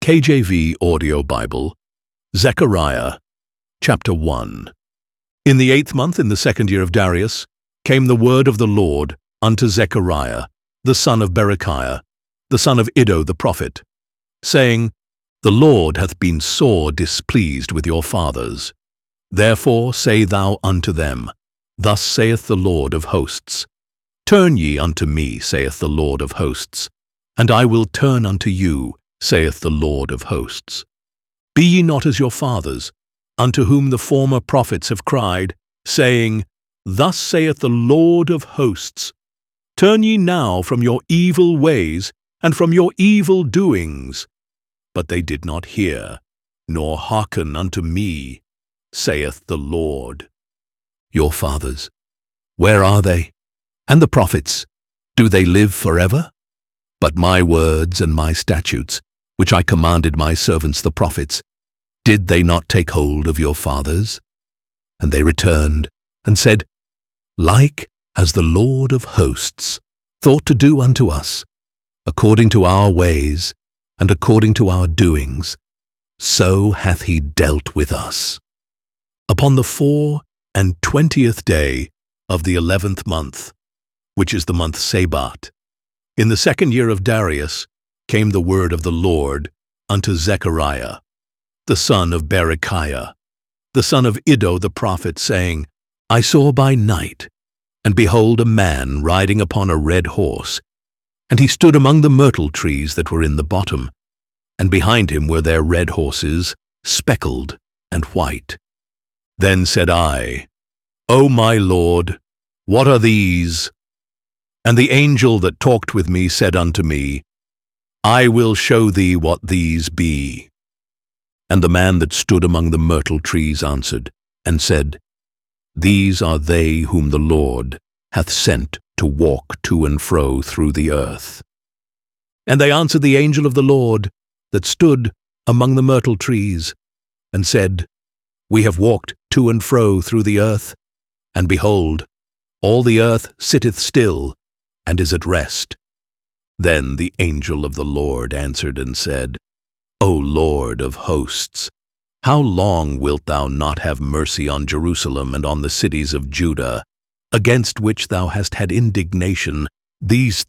KJV Audio Bible, Zechariah, chapter 1. In the 8th month, in the 2nd year of Darius, came the word of the Lord unto Zechariah, the son of Berechiah, the son of Iddo the prophet, saying, The Lord hath been sore displeased with your fathers. Therefore say thou unto them, Thus saith the Lord of hosts, Turn ye unto me, saith the Lord of hosts, and I will turn unto you, saith the Lord of hosts. Be ye not as your fathers, unto whom the former prophets have cried, saying, Thus saith the Lord of hosts, Turn ye now from your evil ways and from your evil doings. But they did not hear, nor hearken unto me, saith the Lord. Your fathers, where are they? And the prophets, do they live forever? But my words and my statutes, which I commanded my servants the prophets, did they not take hold of your fathers? And they returned and said, Like as the Lord of hosts thought to do unto us, according to our ways and according to our doings, so hath he dealt with us. Upon the 24th day of the 11th month, which is the month Sabat, in the 2nd year of Darius, came the word of the Lord unto Zechariah, the son of Berechiah, the son of Iddo the prophet, saying, I saw by night, and behold a man riding upon a red horse, and he stood among the myrtle trees that were in the bottom, and behind him were their red horses, speckled and white. Then said I, O my Lord, what are these? And the angel that talked with me said unto me, I will show thee what these be. And the man that stood among the myrtle trees answered, and said, These are they whom the Lord hath sent to walk to and fro through the earth. And they answered the angel of the Lord that stood among the myrtle trees, and said, We have walked to and fro through the earth, and behold, all the earth sitteth still, and is at rest. Then the angel of the Lord answered and said, O Lord of hosts, how long wilt thou not have mercy on Jerusalem and on the cities of Judah, against which thou hast had indignation these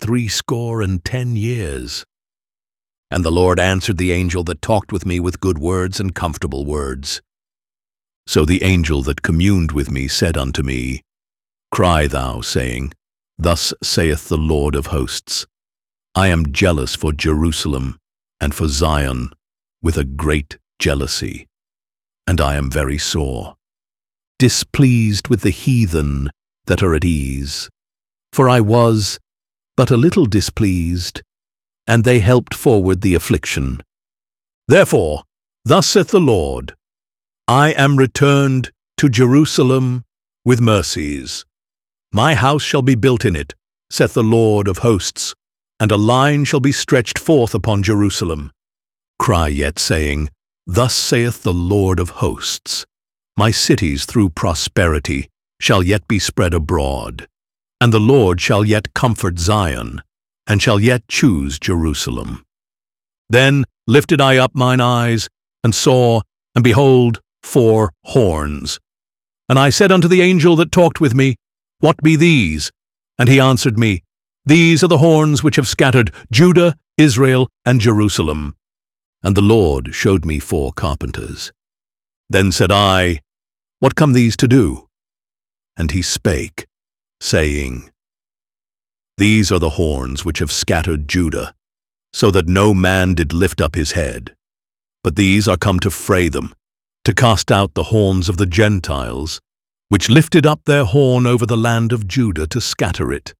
70 years? And the Lord answered the angel that talked with me with good words and comfortable words. So the angel that communed with me said unto me, Cry thou, saying, Thus saith the Lord of hosts, I am jealous for Jerusalem and for Zion with a great jealousy, and I am very sore, displeased with the heathen that are at ease. For I was but a little displeased, and they helped forward the affliction. Therefore, thus saith the Lord, I am returned to Jerusalem with mercies. My house shall be built in it, saith the Lord of hosts, and a line shall be stretched forth upon Jerusalem. Cry yet, saying, Thus saith the Lord of hosts, My cities through prosperity shall yet be spread abroad, and the Lord shall yet comfort Zion, and shall yet choose Jerusalem. Then lifted I up mine eyes, and saw, and behold, 4 horns. And I said unto the angel that talked with me, What be these? And he answered me, These are the horns which have scattered Judah, Israel, and Jerusalem. And the Lord showed me 4 carpenters. Then said I, What come these to do? And he spake, saying, These are the horns which have scattered Judah, so that no man did lift up his head. But these are come to fray them, to cast out the horns of the Gentiles, which lifted up their horn over the land of Judah to scatter it.